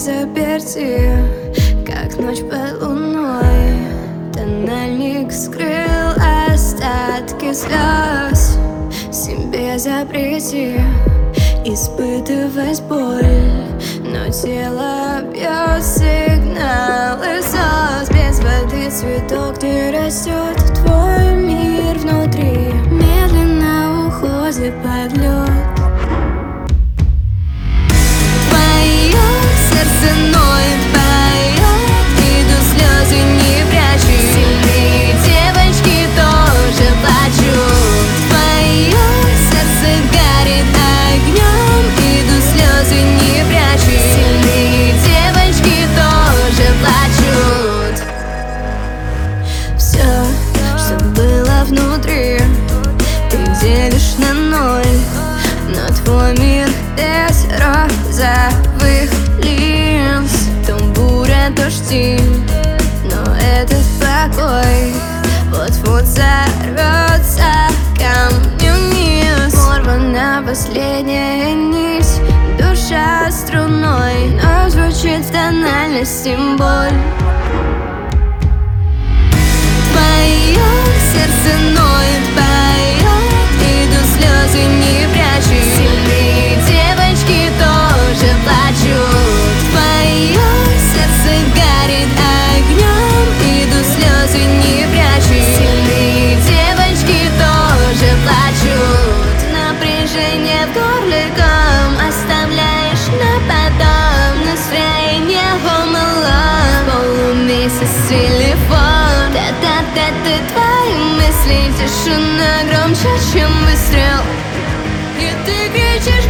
заперти, как ночь под луной. Тональник скрыл остатки слез. Себе запрети испытывать боль, но тело бьет сигналы СОС. Без воды цветок не растет, твой мир внутри медленно уходит под лед. Сердце ноет, поет, идут слезы, не прячу. Сильные девочки тоже плачут. Твое сердце горит огнем, идут слезы, не прячу. Сильные девочки тоже плачут. Все, что было внутри, ты делишь на ноль, но твой мир без розовых линз. То буря, то штиль, но этот покой вот-вот сорвется камнем вниз. Порвана последняя нить, душа струной, но звучит в тональности боль. Твое сердце ноет, поет, идут слезы, не прячу. Сильные девочки тоже плачут. Твое сердце горит огнем, идут слезы, не прячу. Сильные девочки тоже плачут. Напряжение в горле ком оставляешь на потом. Настроение home alone, полумесяц телефон. Да-да-да-да, твои мысли, тишина громче, чем выстрел. И ты кричишь.